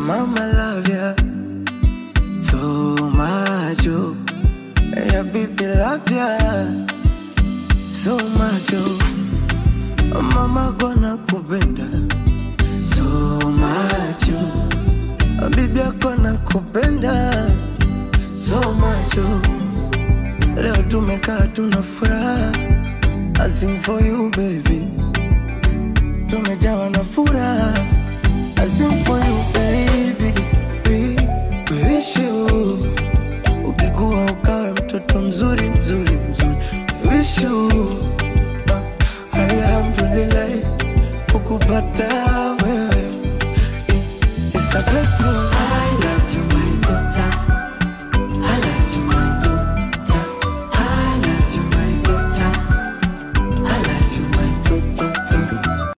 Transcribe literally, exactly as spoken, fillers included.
mama love ya so much, oh. Yeah, baby love ya so much, oh. Mama gonna kupenda so much, oh. Bibi gonna kupenda so much, oh. Leo tumekaa tuna furaha, I sing for you baby. Tumejawa na furaha, I sing for you baby. We, we wish you ukikuwa ukawe mtoto mzuri mzuri mzuri. We wish you uh, alhamdulillah ukupata